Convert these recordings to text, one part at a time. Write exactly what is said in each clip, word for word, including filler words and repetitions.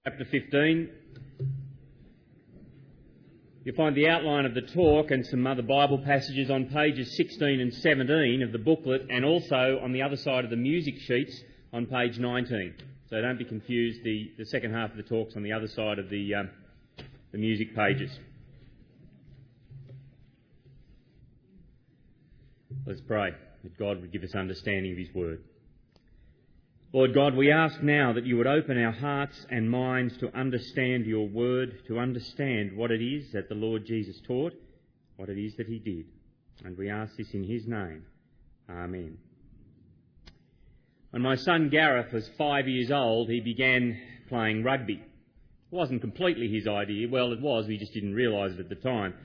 Chapter fifteen. You'll find the outline of the talk and some other Bible passages on pages sixteen and seventeen of the booklet, and also on the other side of the music sheets on page nineteen. So don't be confused, the, the second half of the talk's on the other side of the, um, the music pages. Let's pray that God would give us understanding of His Word. Lord God, we ask now that you would open our hearts and minds to understand your word, to understand what it is that the Lord Jesus taught, what it is that he did. And we ask this in his name. Amen. When my son Gareth was five years old, he began playing rugby. It wasn't completely his idea. Well, it was, we just didn't realise it at the time.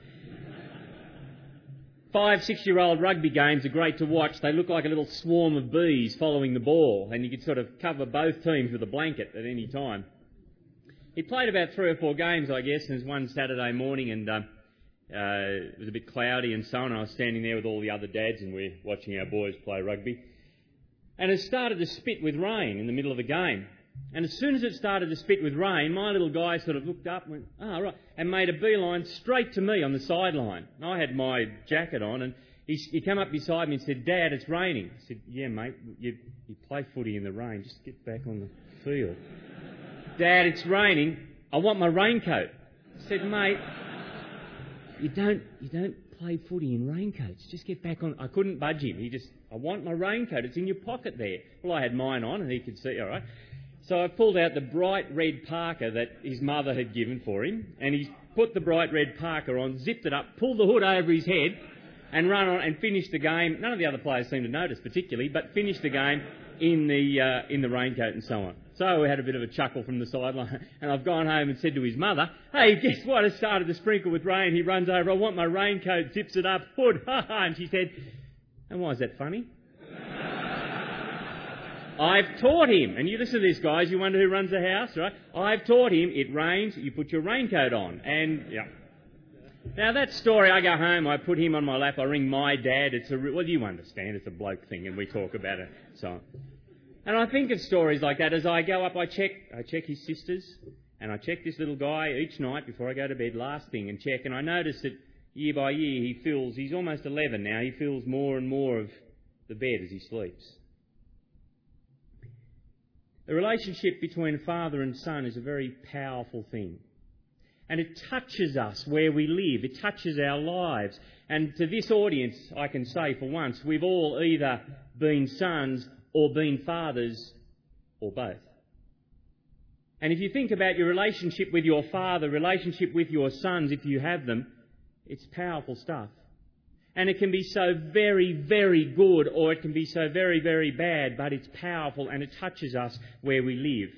Five, six-year-old rugby games are great to watch. They look like a little swarm of bees following the ball, and you could sort of cover both teams with a blanket at any time. He played about three or four games, I guess, and it was one Saturday morning, and uh, uh, it was a bit cloudy and so on. I was standing there with all the other dads, and we're watching our boys play rugby. And it started to spit with rain in the middle of the game. And as soon as it started to spit with rain, my little guy sort of looked up and went, oh, right, and made a beeline straight to me on the sideline. I had my jacket on, and he, he came up beside me and said, Dad, it's raining. I said, yeah, mate, you, you play footy in the rain. Just get back on the field. Dad, it's raining. I want my raincoat. I said, mate, you don't, you don't play footy in raincoats. Just get back on. I couldn't budge him. He just, I want my raincoat. It's in your pocket there. Well, I had mine on, and he could see, all right. So I pulled out the bright red parka that his mother had given for him, and he put the bright red parka on, zipped it up, pulled the hood over his head, and ran on and finished the game. None of the other players seemed to notice particularly, but finished the game in the uh, in the raincoat and so on. So we had a bit of a chuckle from the sideline, and I've gone home and said to his mother, hey, guess what? It started to sprinkle with rain. He runs over, I want my raincoat, zips it up, hood, ha ha, and she said, and why is that funny? I've taught him, and you listen to this, guys, you wonder who runs the house, right? I've taught him, it rains, you put your raincoat on, and, yeah. Now, that story, I go home, I put him on my lap, I ring my dad, it's a, well, you understand, it's a bloke thing, and we talk about it, so. And I think of stories like that as I go up, I check, I check his sisters, and I check this little guy each night before I go to bed, last thing, and check, and I notice that year by year he feels, he's almost eleven now, he feels more and more of the bed as he sleeps. The relationship between father and son is a very powerful thing. And it touches us where we live. It touches our lives. And to this audience, I can say for once, we've all either been sons or been fathers or both. And if you think about your relationship with your father, relationship with your sons, if you have them, it's powerful stuff. And it can be so very, very good, or it can be so very, very bad, but it's powerful and it touches us where we live.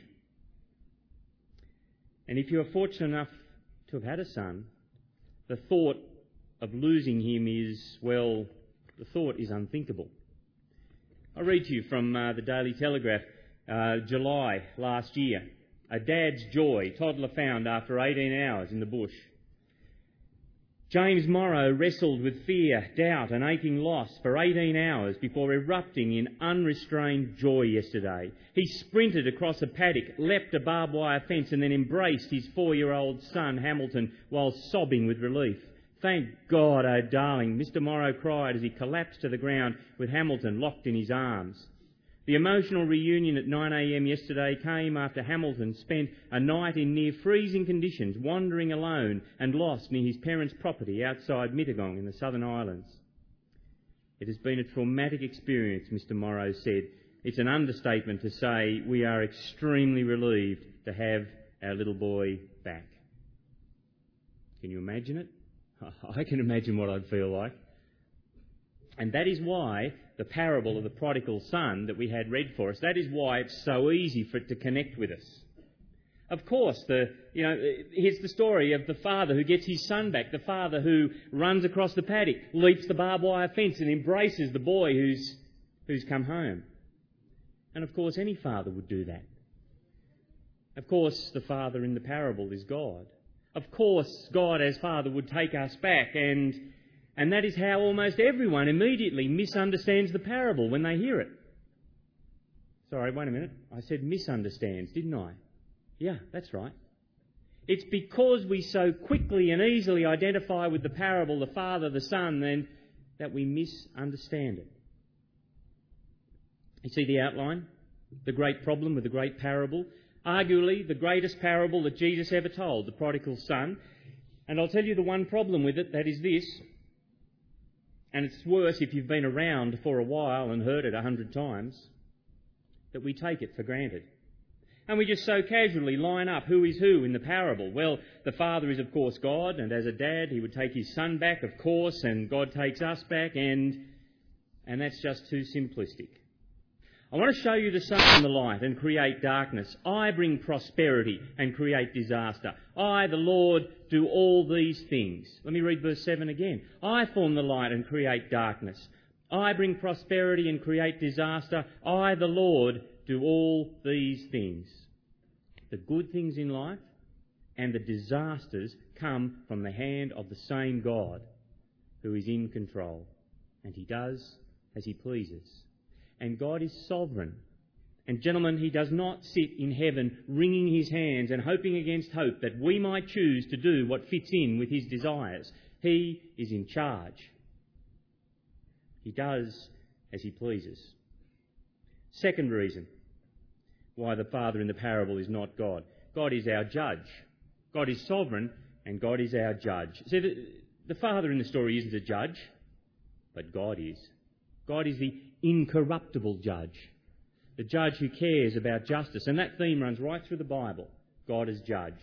And if you're fortunate enough to have had a son, the thought of losing him is, well, the thought is unthinkable. I'll read to you from uh, the Daily Telegraph, uh, July last year. A dad's joy, toddler found after eighteen hours in the bush. James Morrow wrestled with fear, doubt and aching loss for eighteen hours before erupting in unrestrained joy yesterday. He sprinted across a paddock, leapt a barbed wire fence and then embraced his four-year-old son Hamilton while sobbing with relief. Thank God, oh darling, Mister Morrow cried as he collapsed to the ground with Hamilton locked in his arms. The emotional reunion at nine a m yesterday came after Hamilton spent a night in near freezing conditions, wandering alone and lost near his parents' property outside Mittagong in the Southern Islands. It has been a traumatic experience, Mister Morrow said. It's an understatement to say we are extremely relieved to have our little boy back. Can you imagine it? I can imagine what I'd feel like. And that is why the parable of the prodigal son that we had read for us, that is why it's so easy for it to connect with us. Of course, the you know, here's the story of the father who gets his son back, the father who runs across the paddock, leaps the barbed wire fence and embraces the boy who's who's come home. And of course, any father would do that. Of course, the father in the parable is God. Of course, God as Father would take us back, and And that is how almost everyone immediately misunderstands the parable when they hear it. Sorry, wait a minute. I said misunderstands, didn't I? Yeah, that's right. It's because we so quickly and easily identify with the parable, the Father, the Son, then that we misunderstand it. You see the outline? The great problem with the great parable? Arguably the greatest parable that Jesus ever told, the prodigal son. And I'll tell you the one problem with it, that is this, and it's worse if you've been around for a while and heard it a hundred times, that we take it for granted. And we just so casually line up who is who in the parable. Well, the father is of course God, and as a dad he would take his son back, of course, and God takes us back, and and that's just too simplistic. I want to show you the sun and the light and create darkness. I bring prosperity and create disaster. I, the Lord, do all these things. Let me read verse seven again. I form the light and create darkness. I bring prosperity and create disaster. I, the Lord, do all these things. The good things in life and the disasters come from the hand of the same God who is in control. And he does as he pleases. And God is sovereign. And gentlemen, he does not sit in heaven wringing his hands and hoping against hope that we might choose to do what fits in with his desires. He is in charge. He does as he pleases. Second reason why the father in the parable is not God. God is our judge. God is sovereign and God is our judge. See, the, the father in the story isn't a judge, but God is. God is the incorruptible judge, the judge who cares about justice. And that theme runs right through the Bible, God as judge.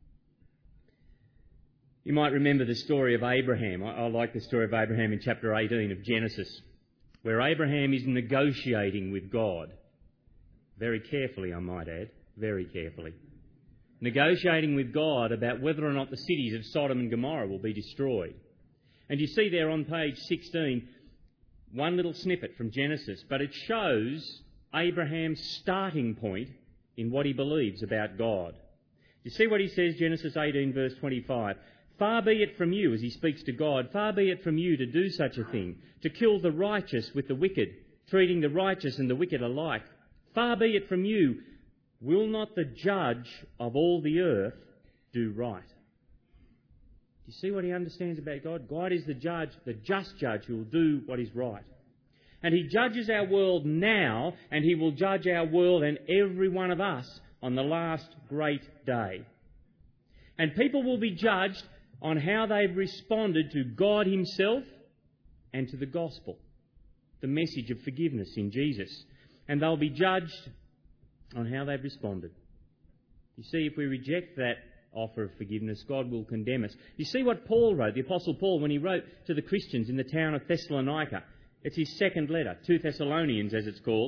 You might remember the story of Abraham. I, I like the story of Abraham in chapter eighteen of Genesis, where Abraham is negotiating with God. Very carefully, I might add, very carefully. Negotiating with God about whether or not the cities of Sodom and Gomorrah will be destroyed. And you see there on page sixteen, one little snippet from Genesis, but it shows Abraham's starting point in what he believes about God. You see what he says, Genesis eighteen verse twenty-five. Far be it from you, as he speaks to God, far be it from you to do such a thing, to kill the righteous with the wicked, treating the righteous and the wicked alike. Far be it from you, will not the judge of all the earth do right? Do you see what he understands about God? God is the judge, the just judge who will do what is right. And he judges our world now, and he will judge our world and every one of us on the last great day. And people will be judged on how they've responded to God himself and to the gospel, the message of forgiveness in Jesus. And they'll be judged on how they've responded. You see, if we reject that offer of forgiveness, God will condemn us. You see what Paul wrote, the Apostle Paul, when he wrote to the Christians in the town of Thessalonica. It's his second letter, two Thessalonians as it's called.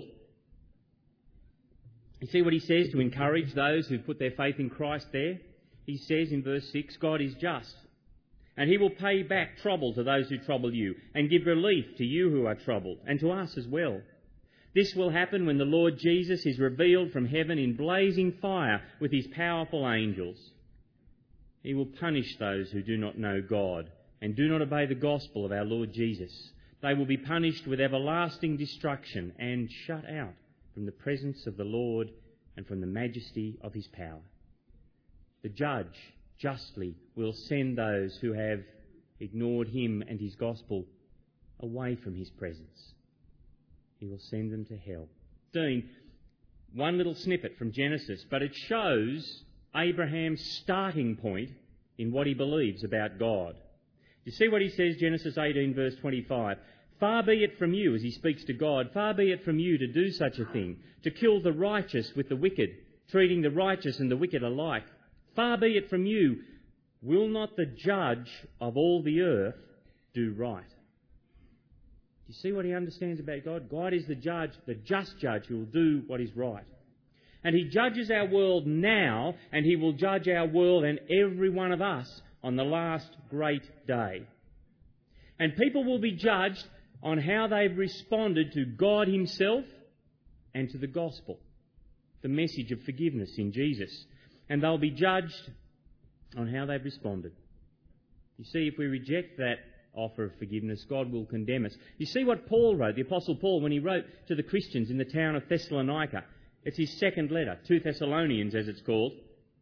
You see what he says to encourage those who put their faith in Christ there? He says in verse six, God is just, and he will pay back trouble to those who trouble you, and give relief to you who are troubled, and to us as well. This will happen when the Lord Jesus is revealed from heaven in blazing fire with his powerful angels. He will punish those who do not know God and do not obey the gospel of our Lord Jesus. They will be punished with everlasting destruction and shut out from the presence of the Lord and from the majesty of his power. The judge justly will send those who have ignored him and his gospel away from his presence. He will send them to hell. Dean, one little snippet from Genesis, but it shows Abraham's starting point in what he believes about God. You see what he says, Genesis eighteen verse twenty-five. Far be it from you, as he speaks to God, far be it from you to do such a thing, to kill the righteous with the wicked, treating the righteous and the wicked alike. Far be it from you, will not the judge of all the earth do right? Do you see what he understands about God? God is the judge, the just judge who will do what is right. And he judges our world now, and he will judge our world and every one of us on the last great day. And people will be judged on how they've responded to God himself and to the gospel, the message of forgiveness in Jesus. And they'll be judged on how they've responded. You see, if we reject that offer of forgiveness, God will condemn us. You see what Paul wrote, the Apostle Paul, when he wrote to the Christians in the town of Thessalonica. It's his second letter, two Thessalonians as it's called.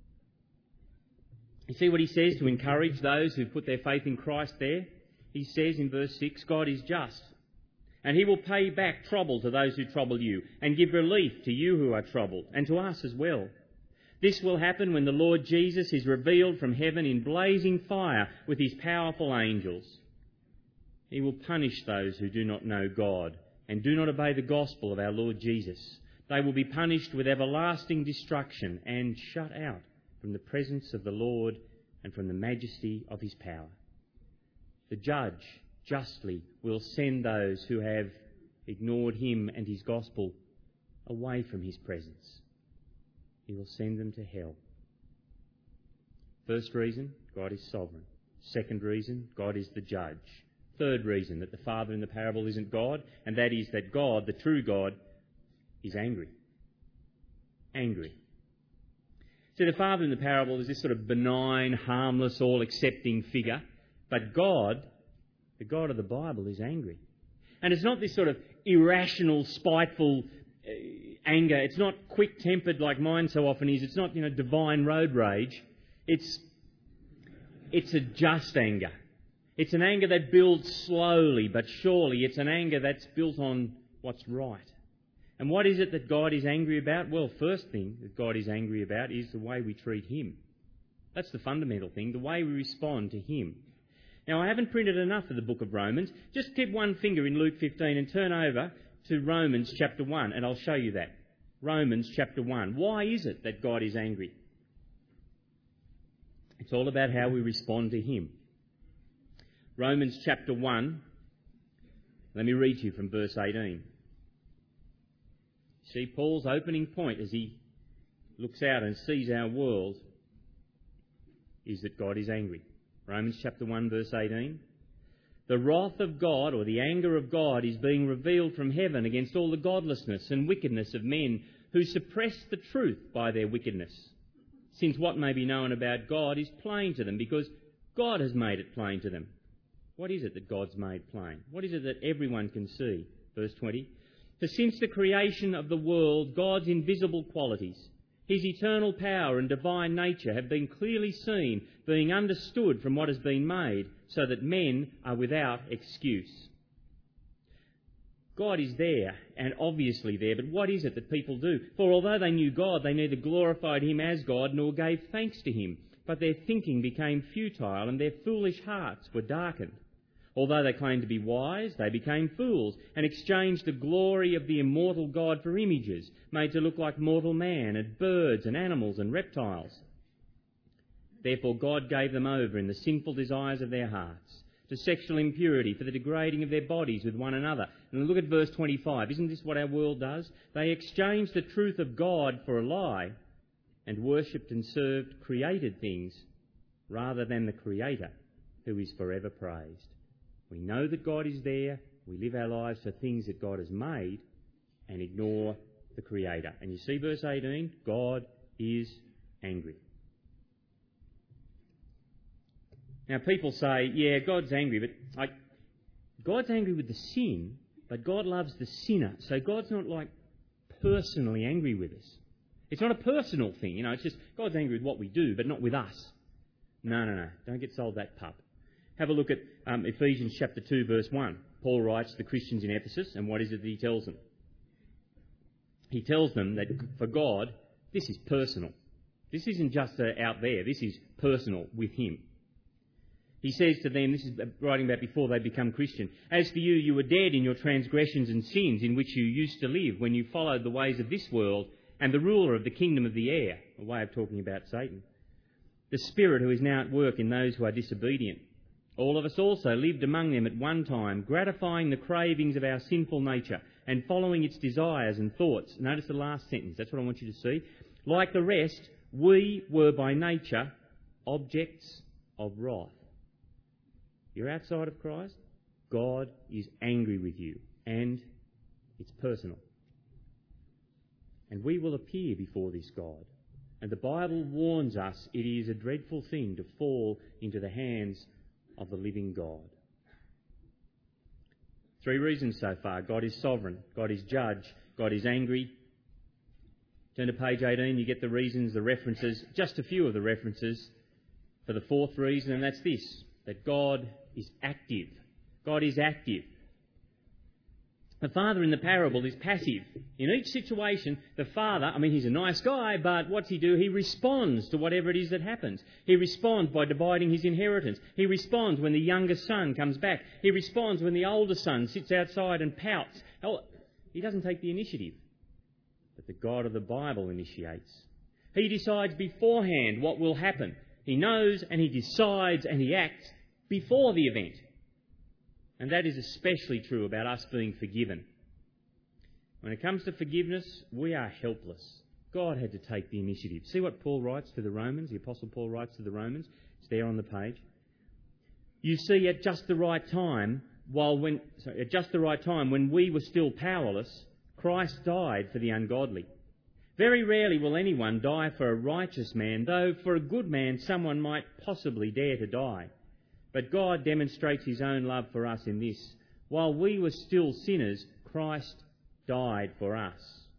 You see what he says to encourage those who put their faith in Christ there? He says in verse six, God is just, and he will pay back trouble to those who trouble you, and give relief to you who are troubled, and to us as well. This will happen when the Lord Jesus is revealed from heaven in blazing fire with his powerful angels. He will punish those who do not know God and do not obey the gospel of our Lord Jesus. They will be punished with everlasting destruction and shut out from the presence of the Lord and from the majesty of his power. The judge justly will send those who have ignored him and his gospel away from his presence. He will send them to hell. First reason, God is sovereign. Second reason, God is the judge. Third reason, that the father in the parable isn't God, and that is that God, the true God, is angry. Angry. See, the father in the parable is this sort of benign, harmless, all-accepting figure, but God, the God of the Bible, is angry. And it's not this sort of irrational, spiteful uh, anger. It's not quick-tempered like mine so often is. It's not, you know, divine road rage. It's, it's a just anger. It's an anger that builds slowly but surely. It's an anger that's built on what's right. And what is it that God is angry about? Well, first thing that God is angry about is the way we treat him. That's the fundamental thing, the way we respond to him. Now, I haven't printed enough of the book of Romans. Just keep one finger in Luke fifteen and turn over to Romans chapter one, and I'll show you that. Romans chapter one. Why is it that God is angry? It's all about how we respond to him. Romans chapter one, let me read to you from verse eighteen. See, Paul's opening point as he looks out and sees our world is that God is angry. Romans chapter one, verse eighteen. The wrath of God, or the anger of God, is being revealed from heaven against all the godlessness and wickedness of men who suppress the truth by their wickedness. Since what may be known about God is plain to them, because God has made it plain to them. What is it that God's made plain? What is it that everyone can see? Verse twenty. For since the creation of the world, God's invisible qualities, his eternal power and divine nature have been clearly seen, being understood from what has been made, so that men are without excuse. God is there, and obviously there, but what is it that people do? For although they knew God, they neither glorified him as God nor gave thanks to him, but their thinking became futile and their foolish hearts were darkened. Although they claimed to be wise, they became fools and exchanged the glory of the immortal God for images made to look like mortal man, and birds and animals and reptiles. Therefore God gave them over in the sinful desires of their hearts to sexual impurity, for the degrading of their bodies with one another. And look at verse twenty-five. Isn't this what our world does? They exchanged the truth of God for a lie and worshipped and served created things rather than the Creator, who is forever praised. We know that God is there. We live our lives for things that God has made and ignore the Creator. And you see verse eighteen, God is angry. Now people say, yeah, God's angry, but like, God's angry with the sin, but God loves the sinner. So God's not like personally angry with us. It's not a personal thing, you know, it's just God's angry with what we do, but not with us. No, no, no, don't get sold that pup. Have a look at um, Ephesians chapter two, verse one. Paul writes to the Christians in Ephesus, and what is it that he tells them? He tells them that for God, this is personal. This isn't just uh, out there. This is personal with him. He says to them, this is writing about before they become Christian, as for you, you were dead in your transgressions and sins in which you used to live when you followed the ways of this world and the ruler of the kingdom of the air, a way of talking about Satan, the spirit who is now at work in those who are disobedient. All of us also lived among them at one time, gratifying the cravings of our sinful nature and following its desires and thoughts. Notice the last sentence. That's what I want you to see. Like the rest, we were by nature objects of wrath. You're outside of Christ, God is angry with you, and it's personal. And we will appear before this God. And the Bible warns us it is a dreadful thing to fall into the hands of the living God. Three reasons so far. God is sovereign, God is judge, God is angry. Turn to page eighteen, you get the reasons, the references, just a few of the references for the fourth reason, and that's this, that God is active. God is active. The father in the parable is passive. In each situation, the father, I mean, he's a nice guy, but what's he do? He responds to whatever it is that happens. He responds by dividing his inheritance. He responds when the younger son comes back. He responds when the older son sits outside and pouts. He doesn't take the initiative, but the God of the Bible initiates. He decides beforehand what will happen. He knows and he decides and he acts before the event. And that is especially true about us being forgiven. When it comes to forgiveness, we are helpless. God had to take the initiative. See what Paul writes to the Romans, the Apostle Paul writes to the Romans? It's there on the page. You see, at just the right time, while when sorry, at just the right time, when we were still powerless, Christ died for the ungodly. Very rarely will anyone die for a righteous man, though for a good man someone might possibly dare to die. But God demonstrates his own love for us in this: while we were still sinners, Christ died for us.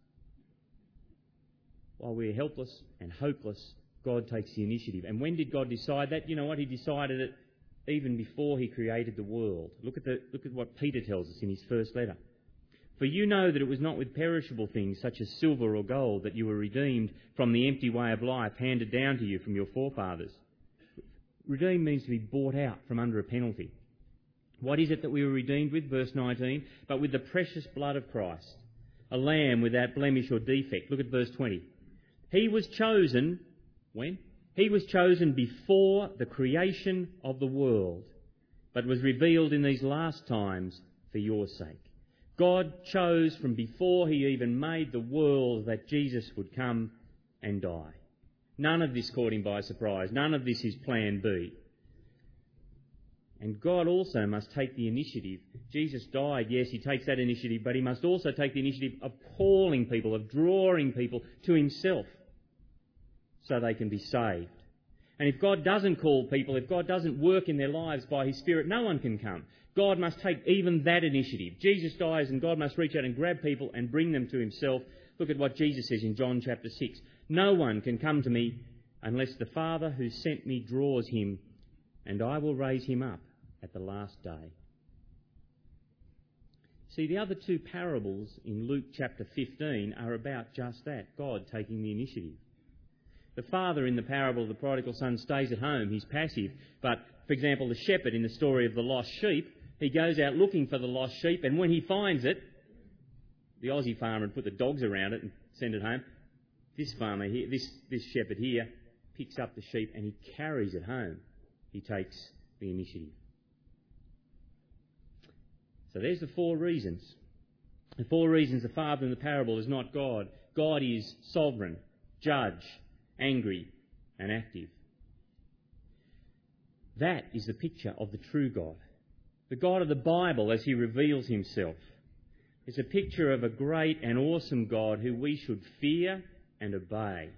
While we are helpless and hopeless, God takes the initiative. And when did God decide that? You know what? He decided it even before he created the world. Look at the, look at what Peter tells us in his first letter. For you know that it was not with perishable things such as silver or gold that you were redeemed from the empty way of life handed down to you from your forefathers. Redeemed means to be bought out from under a penalty. What is it that we were redeemed with? Verse nineteen. But with the precious blood of Christ, a lamb without blemish or defect. Look at verse twenty. He was chosen, when? He was chosen before the creation of the world, but was revealed in these last times for your sake. God chose from before he even made the world that Jesus would come and die. None of this caught him by surprise. None of this is plan B. And God also must take the initiative. Jesus died, yes, he takes that initiative, but he must also take the initiative of calling people, of drawing people to himself so they can be saved. And if God doesn't call people, if God doesn't work in their lives by his Spirit, no one can come. God must take even that initiative. Jesus dies and God must reach out and grab people and bring them to himself. Look at what Jesus says in John chapter six. No one can come to me unless the Father who sent me draws him, and I will raise him up at the last day. See, the other two parables in Luke chapter fifteen are about just that, God taking the initiative. The father in the parable of the prodigal son stays at home, he's passive. But, for example, the shepherd in the story of the lost sheep, he goes out looking for the lost sheep, and when he finds it, the Aussie farmer would put the dogs around it and send it home. This farmer here, this, this shepherd here, picks up the sheep and he carries it home. He takes the initiative. So there's the four reasons. The four reasons the father in the parable is not God. God is sovereign, judge, angry, and active. That is the picture of the true God. The God of the Bible as he reveals himself. It's a picture of a great and awesome God who we should fear and obey.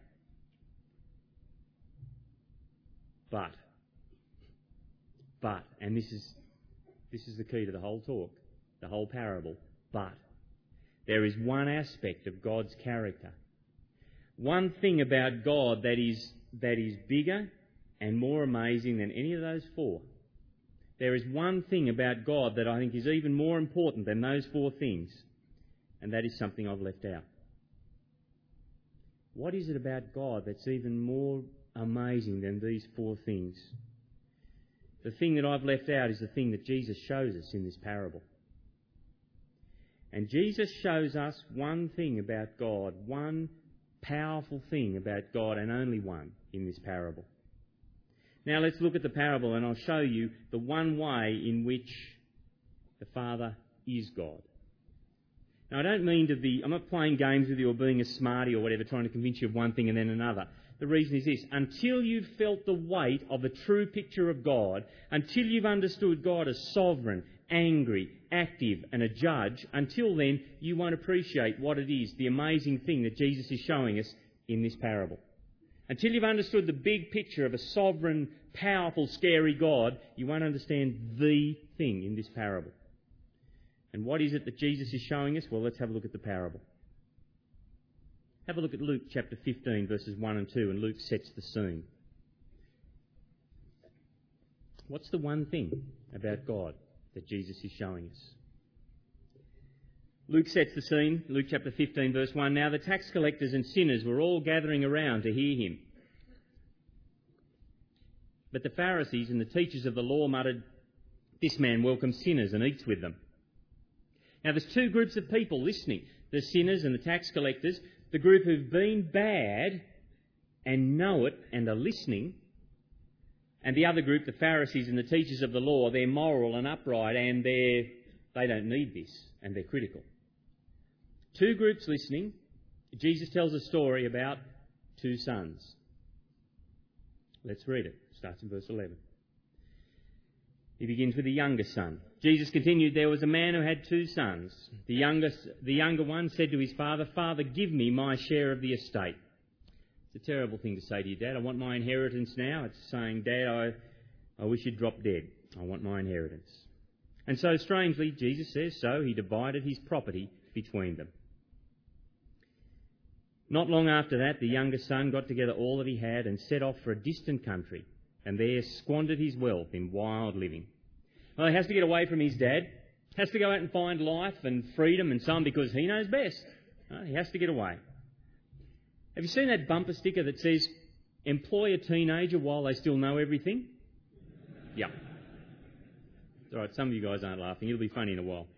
But, but, and this is, this is the key to the whole talk, the whole parable, but there is one aspect of God's character, one thing about God that is, that is bigger and more amazing than any of those four. There is one thing about God that I think is even more important than those four things, and that is something I've left out. What is it about God that's even more amazing than these four things? The thing that I've left out is the thing that Jesus shows us in this parable. And Jesus shows us one thing about God, one powerful thing about God, and only one in this parable. Now let's look at the parable and I'll show you the one way in which the Father is God. Now I don't mean to be, I'm not playing games with you or being a smarty or whatever, trying to convince you of one thing and then another. The reason is this: until you've felt the weight of a true picture of God, until you've understood God as sovereign, angry, active and a judge, until then you won't appreciate what it is, the amazing thing that Jesus is showing us in this parable. Until you've understood the big picture of a sovereign, powerful, scary God, you won't understand the thing in this parable. And what is it that Jesus is showing us? Well, let's have a look at the parable. Have a look at Luke chapter fifteen, verses one and two, and Luke sets the scene. What's the one thing about God that Jesus is showing us? Luke sets the scene, Luke chapter fifteen, verse one. Now the tax collectors and sinners were all gathering around to hear him. But the Pharisees and the teachers of the law muttered, "This man welcomes sinners and eats with them." Now there's two groups of people listening. The sinners and the tax collectors, the group who've been bad and know it and are listening, and the other group, the Pharisees and the teachers of the law, they're moral and upright and they're, they don't need this and they're critical. Two groups listening. Jesus tells a story about two sons. Let's read it. It starts in verse eleven. He begins with the younger son. Jesus continued, "There was a man who had two sons. The youngest, the younger one said to his father, 'Father, give me my share of the estate.'" It's a terrible thing to say to your dad. "I want my inheritance now." It's saying, "Dad, I, I wish you'd drop dead. I want my inheritance." And so, strangely, Jesus says so. He divided his property between them. Not long after that, the younger son got together all that he had and set off for a distant country, and there squandered his wealth in wild living. Well, he has to get away from his dad, has to go out and find life and freedom and so on because he knows best. Uh, he has to get away. Have you seen that bumper sticker that says, "Employ a teenager while they still know everything"? Yeah. It's all right, some of you guys aren't laughing. It'll be funny in a while.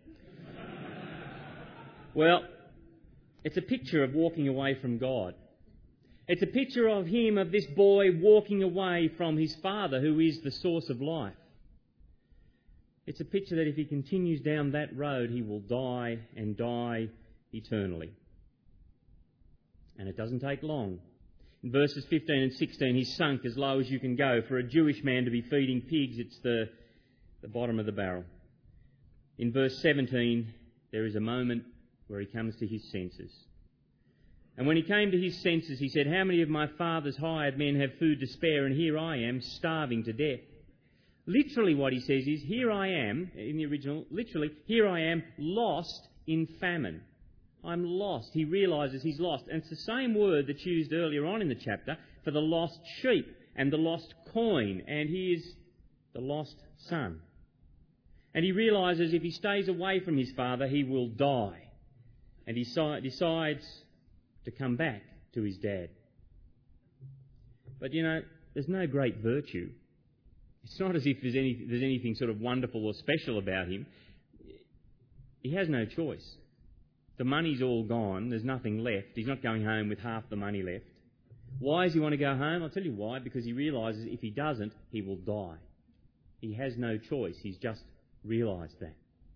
Well, it's a picture of walking away from God. It's a picture of him, of this boy walking away from his father, who is the source of life. It's a picture that if he continues down that road, he will die and die eternally. And it doesn't take long. In verses fifteen and sixteen, he's sunk as low as you can go. For a Jewish man to be feeding pigs, it's the, the bottom of the barrel. In verse seventeen, there is a moment where he comes to his senses. And when he came to his senses, he said, "How many of my father's hired men have food to spare, and here I am, starving to death?" Literally what he says is, here I am, in the original, literally, here I am, lost in famine. I'm lost. He realises he's lost. And it's the same word that's used earlier on in the chapter for the lost sheep and the lost coin, and he is the lost son. And he realises if he stays away from his father, he will die. And he decides to come back to his dad. But, you know, there's no great virtue. It's not as if there's, any, there's anything sort of wonderful or special about him. He has no choice. The money's all gone. There's nothing left. He's not going home with half the money left. Why does he want to go home? I'll tell you why. Because he realises if he doesn't, he will die. He has no choice. He's just realised that.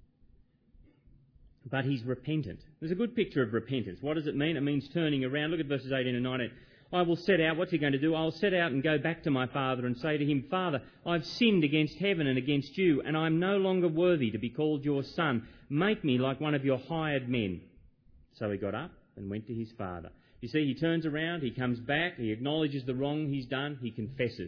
But he's repentant. There's a good picture of repentance. What does it mean? It means turning around. Look at verses eighteen and nineteen. "I will set out," what's he going to do? "I will set out and go back to my father and say to him, 'Father, I've sinned against heaven and against you, and I'm no longer worthy to be called your son. Make me like one of your hired men.' So he got up and went to his father." You see, he turns around, he comes back, he acknowledges the wrong he's done, he confesses.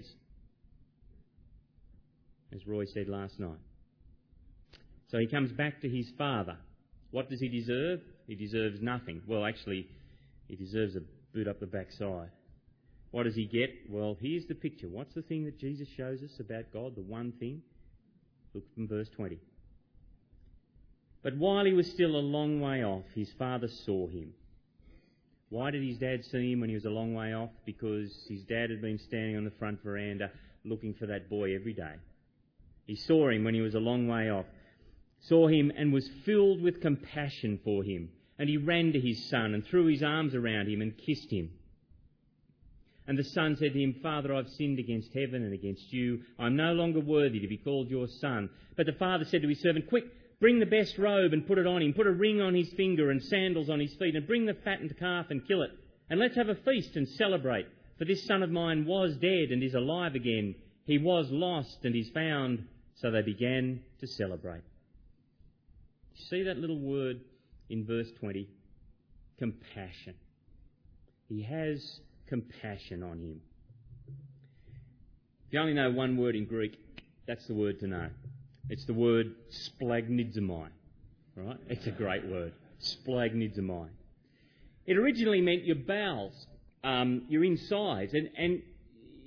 As Roy said last night. So he comes back to his father. What does he deserve? He deserves nothing. Well, actually, he deserves a boot up the backside. What does he get? Well, here's the picture. What's the thing that Jesus shows us about God? The one thing? Look from verse twenty. "But while he was still a long way off, his father saw him." Why did his dad see him when he was a long way off? Because his dad had been standing on the front veranda looking for that boy every day. He saw him when he was a long way off. Saw him and was filled with compassion for him. And he ran to his son and threw his arms around him and kissed him. And the son said to him, "Father, I've sinned against heaven and against you. I'm no longer worthy to be called your son." But the father said to his servant, "Quick, bring the best robe and put it on him. Put a ring on his finger and sandals on his feet. And bring the fattened calf and kill it. And let's have a feast and celebrate. For this son of mine was dead and is alive again. He was lost and is found." So they began to celebrate. You see that little word in verse twenty? Compassion. He has compassion on him. If you only know one word in Greek, that's the word to know. It's the word splagnidzomai. Right? It's a great word. Splagnidzomai. It originally meant your bowels, um, your insides, and, and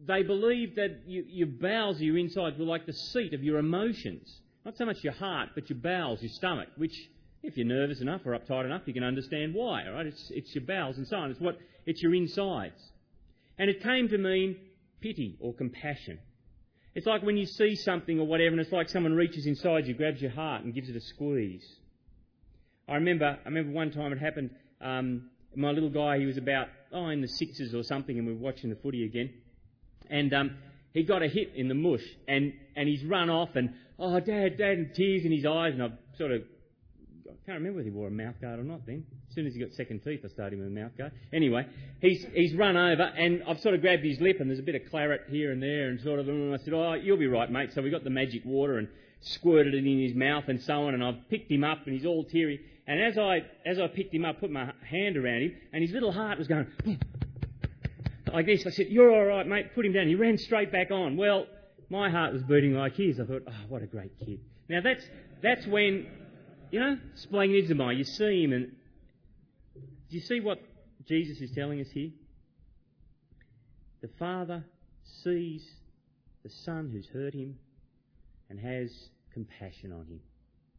they believed that you, your bowels, your insides, were like the seat of your emotions. Not so much your heart, but your bowels, your stomach, which, if you're nervous enough or uptight enough, you can understand why, all right? It's, it's your bowels and so on. It's, what, it's your insides. And it came to mean pity or compassion. It's like when you see something or whatever, and it's like someone reaches inside you, grabs your heart and gives it a squeeze. I remember I remember one time it happened, um, my little guy, he was about, oh, in the sixes or something, and we were watching the footy again. And um, he got a hit in the mush, and, and he's run off, and, oh, Dad, Dad, and tears in his eyes, and I've sort of, I can't remember whether he wore a mouth guard or not then. As soon as he got second teeth, I started him with a mouth guard. Anyway, he's he's run over, and I've sort of grabbed his lip, and there's a bit of claret here and there, and sort of, and I said, oh, you'll be right, mate. So we got the magic water and squirted it in his mouth and so on, and I've picked him up, and he's all teary. And as I as I picked him up, put my hand around him, and his little heart was going like this. I said, you're all right, mate. Put him down. He ran straight back on. Well, my heart was beating like his. I thought, oh, what a great kid. Now, that's that's when, you know, splaignizomai, you see him, and do you see what Jesus is telling us here? The Father sees the Son who's hurt him and has compassion on him.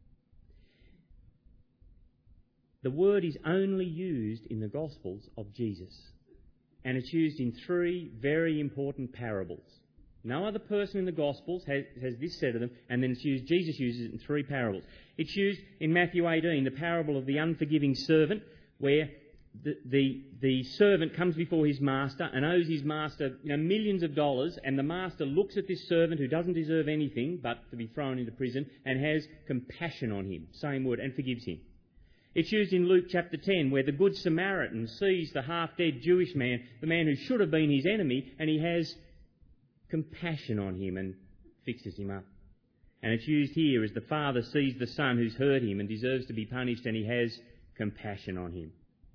The word is only used in the Gospels of Jesus, and it's used in three very important parables. No other person in the Gospels has, has this said of them, and then it's used, Jesus uses it in three parables. It's used in Matthew eighteen, the parable of the unforgiving servant, where the, the, the servant comes before his master and owes his master you know, millions of dollars, and the master looks at this servant who doesn't deserve anything but to be thrown into prison and has compassion on him, same word, and forgives him. It's used in Luke chapter ten, where the Good Samaritan sees the half-dead Jewish man, the man who should have been his enemy, and he has compassion on him and fixes him up. And it's used here as the Father sees the Son who's hurt him and deserves to be punished, and he has compassion on him.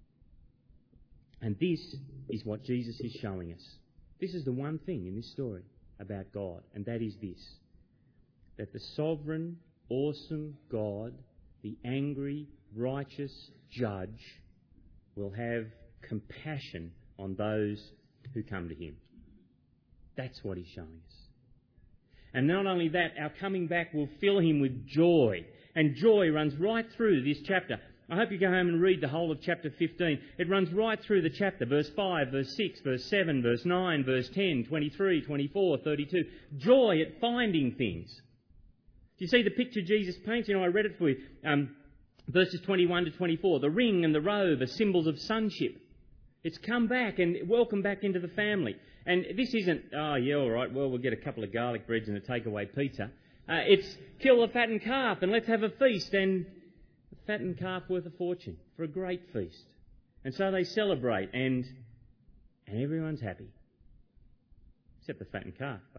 And this is what Jesus is showing us. This is the one thing in this story about God, and that is this: that the sovereign, awesome God, the angry, righteous judge, will have compassion on those who come to him. That's what he's showing us. And not only that, our coming back will fill him with joy. And joy runs right through this chapter. I hope you go home and read the whole of chapter fifteen. It runs right through the chapter. Verse five, verse six, verse seven, verse nine, verse ten, twenty-three, twenty-four, thirty-two. Joy at finding things. Do you see the picture Jesus paints? You know, I read it for you. Um, verses twenty-one to twenty-four. The ring and the robe are symbols of sonship. It's come back and welcome back into the family. And this isn't, oh, yeah, all right, well, we'll get a couple of garlic breads and a takeaway pizza. Uh, it's kill a fattened calf and let's have a feast, and a fattened calf worth a fortune for a great feast. And so they celebrate, and and everyone's happy. Except the fattened calf. But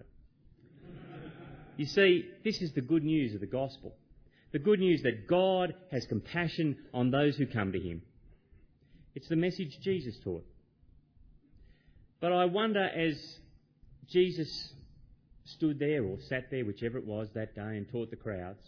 you see, this is the good news of the gospel. The good news that God has compassion on those who come to him. It's the message Jesus taught. But I wonder, as Jesus stood there or sat there, whichever it was that day, and taught the crowds,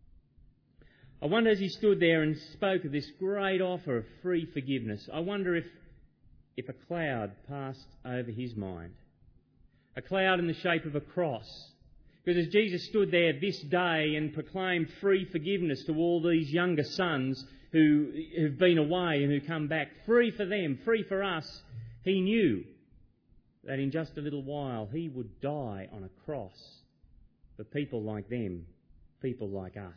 I wonder as he stood there and spoke of this great offer of free forgiveness, I wonder if, if a cloud passed over his mind. A cloud in the shape of a cross. Because as Jesus stood there this day and proclaimed free forgiveness to all these younger sons who have been away and who come back, free for them, free for us, he knew that in just a little while he would die on a cross for people like them, people like us.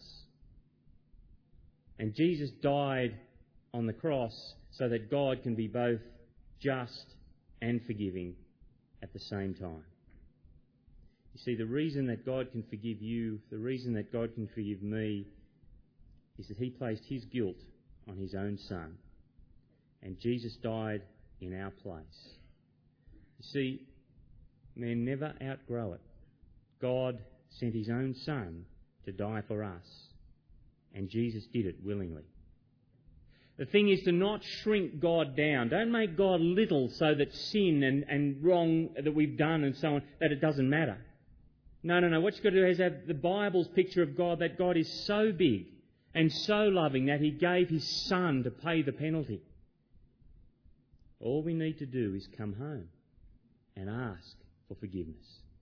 And Jesus died on the cross so that God can be both just and forgiving at the same time. You see, the reason that God can forgive you, the reason that God can forgive me, is that he placed his guilt on his own Son. And Jesus died in our place. You see, men never outgrow it. God sent his own Son to die for us, and Jesus did it willingly. The thing is to not shrink God down. Don't make God little so that sin and, and wrong that we've done and so on, that it doesn't matter. No, no, no. What you've got to do is have the Bible's picture of God, that God is so big and so loving that he gave his Son to pay the penalty. All we need to do is come home and ask for forgiveness.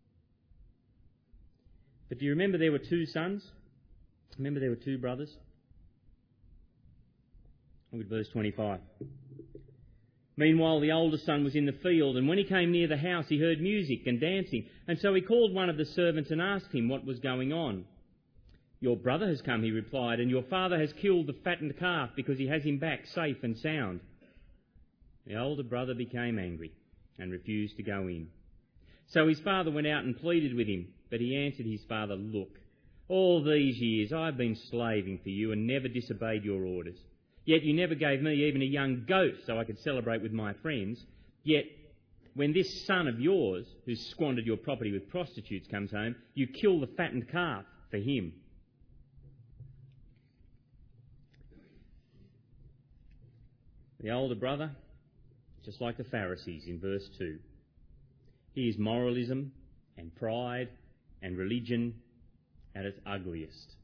But do you remember there were two sons? Remember there were two brothers? Look at verse twenty-five. Meanwhile, the older son was in the field, and when he came near the house, he heard music and dancing. And so he called one of the servants and asked him what was going on. Your brother has come, he replied, and your father has killed the fattened calf because he has him back safe and sound. The older brother became angry and refused to go in. So his father went out and pleaded with him, but he answered his father, Look, all these years I have been slaving for you and never disobeyed your orders. Yet you never gave me even a young goat so I could celebrate with my friends. Yet when this son of yours, who's squandered your property with prostitutes, comes home, you kill the fattened calf for him. The older brother, just like the Pharisees in verse two, he is moralism and pride and religion at its ugliest.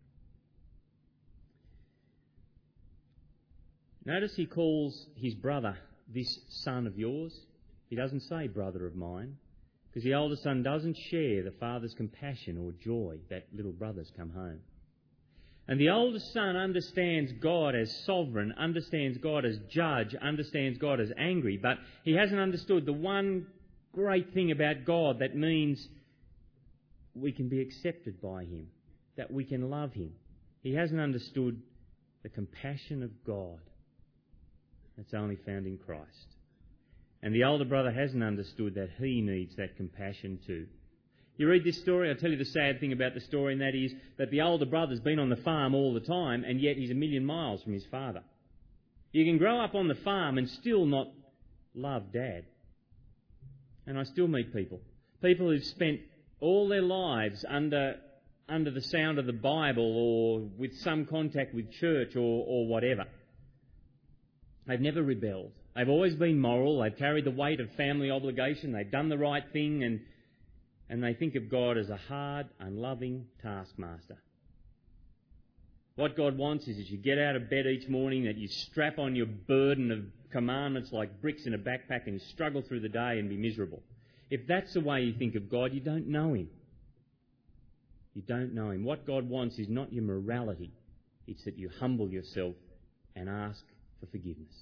Notice he calls his brother this son of yours. He doesn't say brother of mine, because the older son doesn't share the father's compassion or joy that little brothers come home. And the older son understands God as sovereign, understands God as judge, understands God as angry, but he hasn't understood the one great thing about God that means we can be accepted by him, that we can love him. He hasn't understood the compassion of God that's only found in Christ. And the older brother hasn't understood that he needs that compassion too. You read this story, I'll tell you the sad thing about the story, and that is that the older brother's been on the farm all the time, and yet he's a million miles from his father. You can grow up on the farm and still not love Dad. And I still meet people, people who've spent all their lives under under the sound of the Bible or with some contact with church or, or whatever. They've never rebelled. They've always been moral. They've carried the weight of family obligation. They've done the right thing, and and they think of God as a hard, unloving taskmaster. What God wants is that you get out of bed each morning, that you strap on your burden of commandments like bricks in a backpack and you struggle through the day and be miserable. If that's the way you think of God, you don't know him. You don't know him. What God wants is not your morality. It's that you humble yourself and ask for forgiveness.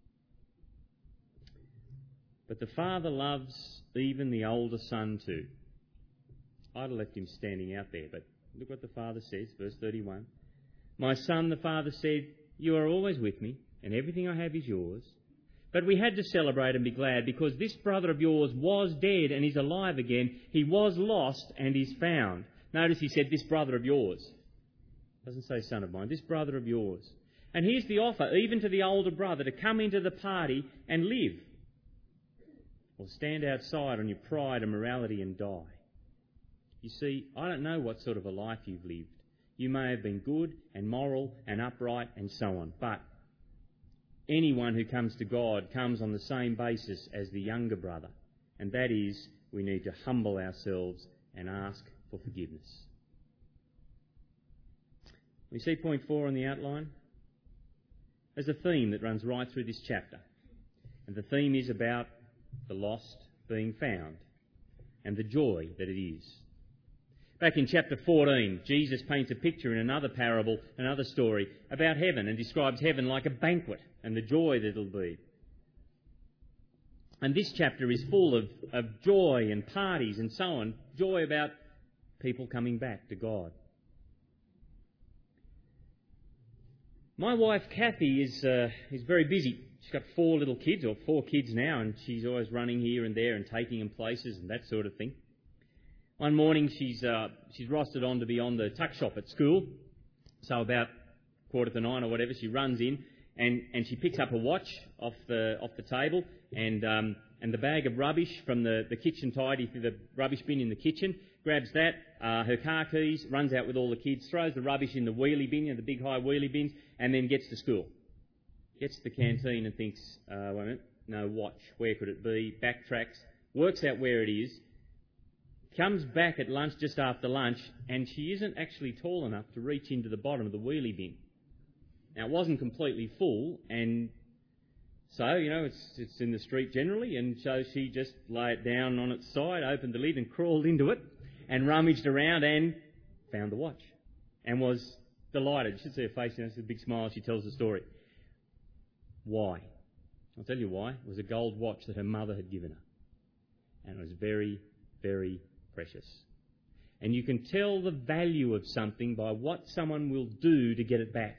But the father loves even the older son too. I'd have left him standing out there, but look what the father says, verse thirty-one. My son, the father said, you are always with me, and everything I have is yours. But we had to celebrate and be glad, because this brother of yours was dead and is alive again. He was lost and is found. Notice he said, this brother of yours. Doesn't say son of mine, this brother of yours. And here's the offer, even to the older brother, to come into the party and live. Or stand outside on your pride and morality and die. You see, I don't know what sort of a life you've lived. You may have been good and moral and upright and so on. But anyone who comes to God comes on the same basis as the younger brother. And that is, we need to humble ourselves and ask for forgiveness. We see point four on the outline. There's a theme that runs right through this chapter. And the theme is about the lost being found and the joy that it is. Back in chapter fourteen, Jesus paints a picture in another parable, another story, about heaven and describes heaven like a banquet and the joy that it'll be. And this chapter is full of, of joy and parties and so on, joy about people coming back to God. My wife Kathy is uh, is very busy. She's got four little kids, or four kids now, and she's always running here and there and taking them places and that sort of thing. One morning she's uh, she's rostered on to be on the tuck shop at school. So about quarter to nine or whatever, she runs in and, and she picks up a watch off the off the table and um, and the bag of rubbish from the, the kitchen tidy, the rubbish bin in the kitchen, grabs that, uh, her car keys, runs out with all the kids, throws the rubbish in the wheelie bin, you know, the big high wheelie bins, and then gets to school. Gets to the canteen and thinks, uh, wait a minute, no watch, where could it be? Backtracks, works out where it is, comes back at lunch, just after lunch, and she isn't actually tall enough to reach into the bottom of the wheelie bin. Now, it wasn't completely full, and So, you know, it's it's in the street generally, and so she just lay it down on its side, opened the lid and crawled into it and rummaged around and found the watch and was delighted. You should see her face, you know, it's a big smile as she tells the story. Why? I'll tell you why. It was a gold watch that her mother had given her. And it was very, very precious. And you can tell the value of something by what someone will do to get it back.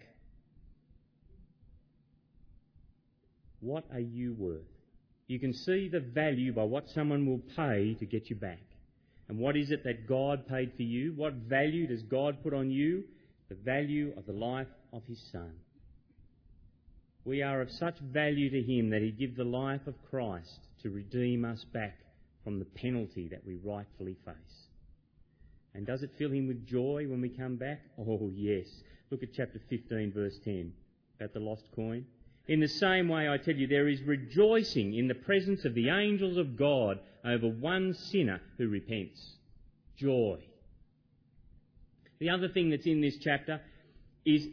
What are you worth? You can see the value by what someone will pay to get you back. And what is it that God paid for you? What value does God put on you? The value of the life of His Son. We are of such value to Him that He gave the life of Christ to redeem us back from the penalty that we rightfully face. And does it fill Him with joy when we come back? Oh, yes. Look at chapter fifteen, verse ten, about the lost coin. In the same way, I tell you, there is rejoicing in the presence of the angels of God over one sinner who repents. Joy. The other thing that's in this chapter is,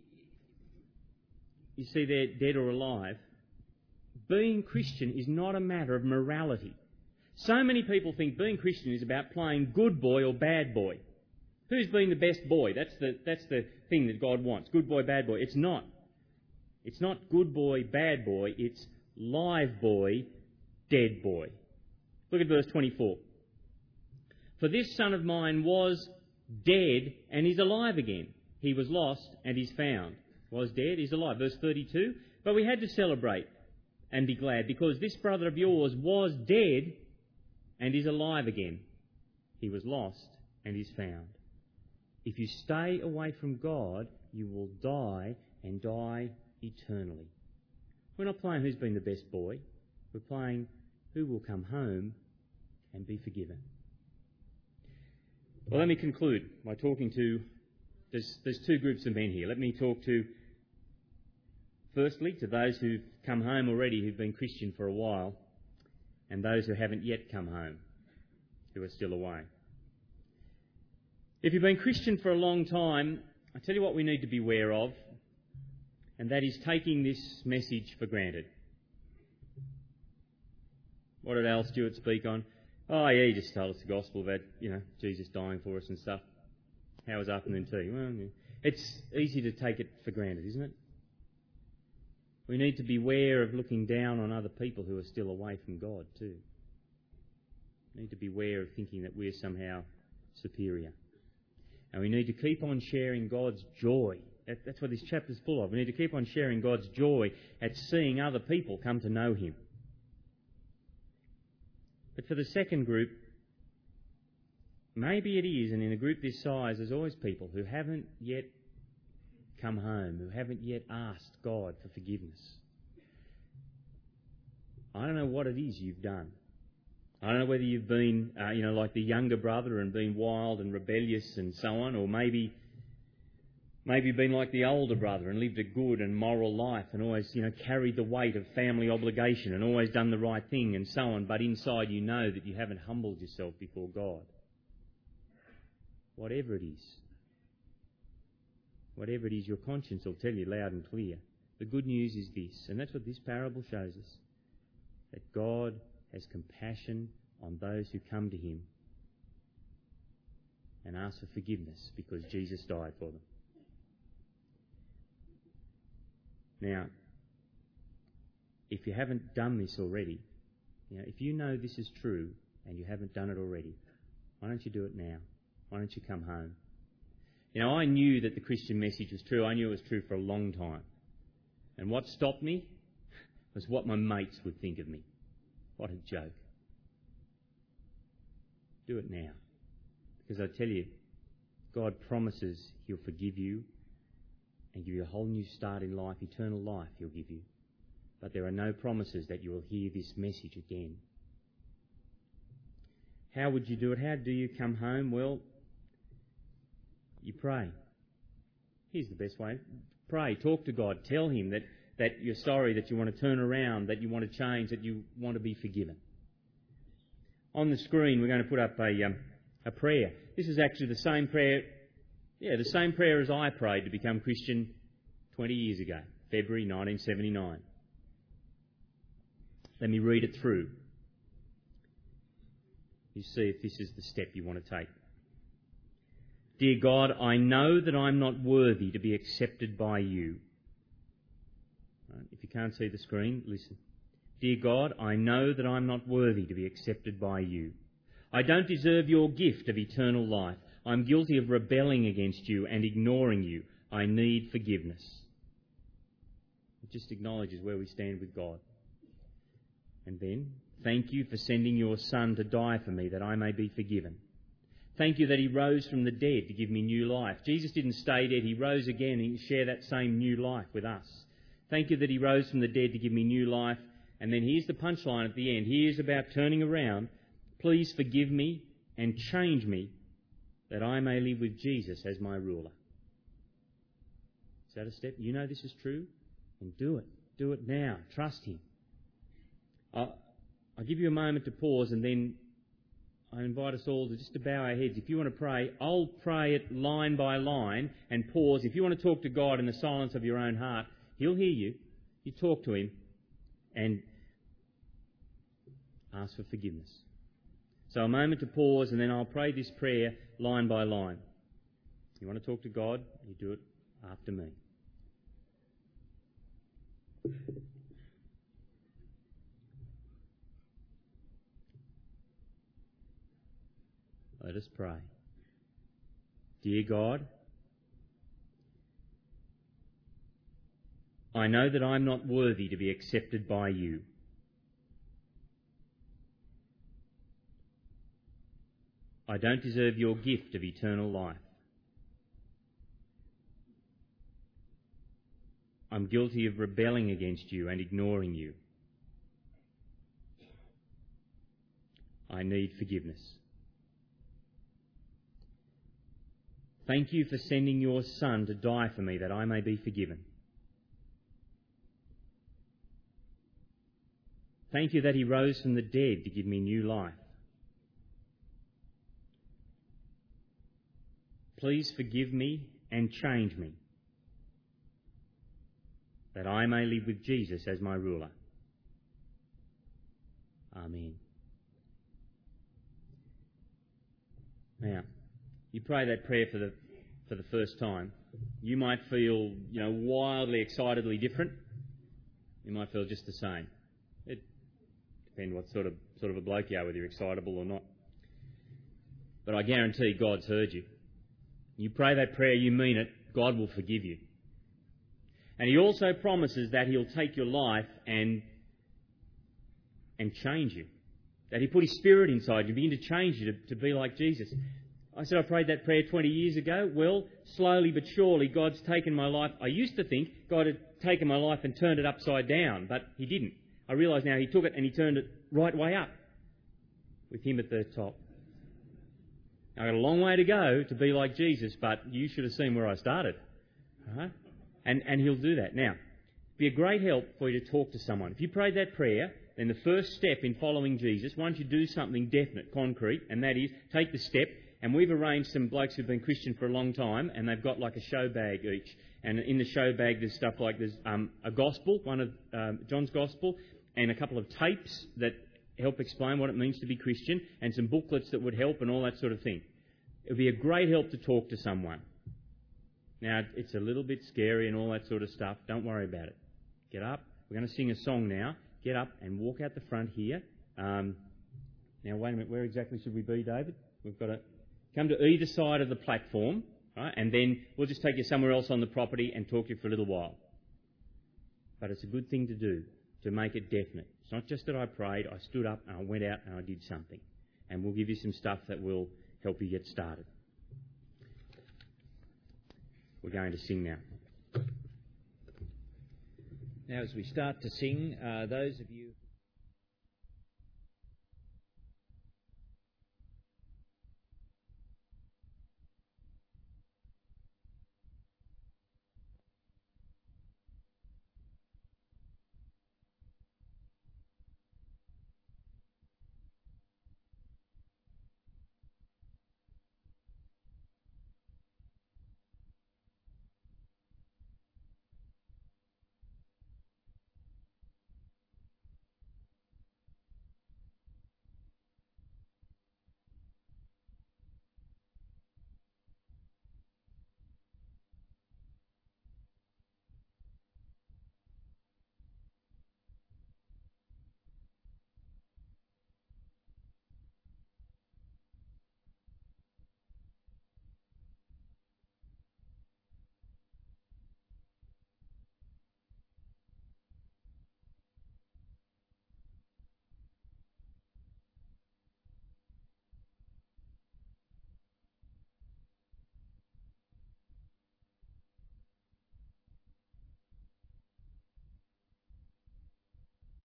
you see, they're dead or alive. Being Christian is not a matter of morality. So many people think being Christian is about playing good boy or bad boy. Who's been the best boy? That's the, that's the thing that God wants. Good boy, bad boy. It's not. It's not good boy, bad boy. It's live boy, dead boy. Look at verse twenty-four. For this son of mine was dead and is alive again. He was lost and is found. Was dead, is alive. Verse thirty-two. But we had to celebrate and be glad because this brother of yours was dead and is alive again. He was lost and is found. If you stay away from God, you will die and die eternally. We're not playing who's been the best boy. We're playing who will come home and be forgiven. Well, let me conclude by talking to... There's, there's two groups of men here. Let me talk to, firstly, to those who've come home already, who've been Christian for a while, and those who haven't yet come home, who are still away. If you've been Christian for a long time, I tell you what we need to be aware of, and that is taking this message for granted. What did Al Stewart speak on? Oh, yeah, he just told us the gospel about, you know, Jesus dying for us and stuff. How was afternoon tea? Well, yeah. It's easy to take it for granted, isn't it? We need to beware of looking down on other people who are still away from God too. We need to beware of thinking that we're somehow superior. And we need to keep on sharing God's joy. That, that's what this chapter's full of. We need to keep on sharing God's joy at seeing other people come to know Him. But for the second group, maybe it is, and in a group this size, there's always people who haven't yet come home, who haven't yet asked God for forgiveness. I don't know what it is you've done. I don't know whether you've been, uh, you know, like the younger brother and been wild and rebellious and so on, or maybe maybe been like the older brother and lived a good and moral life and always, you know, carried the weight of family obligation and always done the right thing and so on, but inside you know that you haven't humbled yourself before God. Whatever it is, whatever it is, your conscience will tell you loud and clear. The good news is this, and that's what this parable shows us, that God has compassion on those who come to Him and ask for forgiveness because Jesus died for them. Now, if you haven't done this already, you know, if you know this is true and you haven't done it already, why don't you do it now? Why don't you come home? You know, I knew that the Christian message was true. I knew it was true for a long time. And what stopped me was what my mates would think of me. What a joke. Do it now. Because I tell you, God promises He'll forgive you and give you a whole new start in life, eternal life He'll give you. But there are no promises that you will hear this message again. How would you do it? How do you come home? Well, you pray. Here's the best way. Pray. Talk to God. Tell Him that, that you're sorry, that you want to turn around, that you want to change, that you want to be forgiven. On the screen, we're going to put up a, um, a prayer. This is actually the same prayer, yeah, the same prayer as I prayed to become Christian twenty years ago, February nineteen seventy-nine. Let me read it through. You see if this is the step you want to take. Dear God, I know that I'm not worthy to be accepted by you. Right, if you can't see the screen, listen. Dear God, I know that I'm not worthy to be accepted by you. I don't deserve your gift of eternal life. I'm guilty of rebelling against you and ignoring you. I need forgiveness. It just acknowledges where we stand with God. And then, thank you for sending your Son to die for me that I may be forgiven. Thank you that he rose from the dead to give me new life. Jesus didn't stay dead. He rose again and share that same new life with us. Thank you that he rose from the dead to give me new life. And then here's the punchline at the end. Here's about turning around. Please forgive me and change me that I may live with Jesus as my ruler. Is that a step? You know this is true? And do it. Do it now. Trust him. I'll, I'll give you a moment to pause, and then I invite us all to just to bow our heads. If you want to pray, I'll pray it line by line and pause. If you want to talk to God in the silence of your own heart, he'll hear you. You talk to him and ask for forgiveness. So a moment to pause, and then I'll pray this prayer line by line. If you want to talk to God, you do it after me. Let us pray. Dear God, I know that I'm not worthy to be accepted by you. I don't deserve your gift of eternal life. I'm guilty of rebelling against you and ignoring you. I need forgiveness. Thank you for sending your Son to die for me that I may be forgiven. Thank you that he rose from the dead to give me new life. Please forgive me and change me, that I may live with Jesus as my ruler. Amen. Now, you pray that prayer for the for the first time. You might feel, you know, wildly, excitedly different. You might feel just the same. It depends what sort of sort of a bloke you are, whether you're excitable or not. But I guarantee God's heard you. You pray that prayer, you mean it, God will forgive you. And he also promises that he'll take your life and and change you. That he put his Spirit inside you, begin to change you to, to be like Jesus. I said I prayed that prayer twenty years ago. Well, slowly but surely, God's taken my life. I used to think God had taken my life and turned it upside down, but he didn't. I realise now he took it and he turned it right way up, with him at the top. I've got a long way to go to be like Jesus, but you should have seen where I started. Uh-huh. And, and he'll do that. Now, it'd be a great help for you to talk to someone. If you prayed that prayer, then the first step in following Jesus, once you do something definite, concrete, and that is take the step. And we've arranged some blokes who've been Christian for a long time, and they've got like a show bag each. And in the show bag there's stuff like there's um, a gospel, one of um, John's gospel, and a couple of tapes that help explain what it means to be Christian, and some booklets that would help and all that sort of thing. It would be a great help to talk to someone. Now, it's a little bit scary and all that sort of stuff. Don't worry about it. Get up. We're going to sing a song now. Get up and walk out the front here. Um, now, wait a minute. Where exactly should we be, David? We've got to come to either side of the platform, right? And then we'll just take you somewhere else on the property and talk to you for a little while. But it's a good thing to do, to make it definite. It's not just that I prayed, I stood up and I went out and I did something. And we'll give you some stuff that will help you get started. We're going to sing now. Now, as we start to sing, uh, those of you...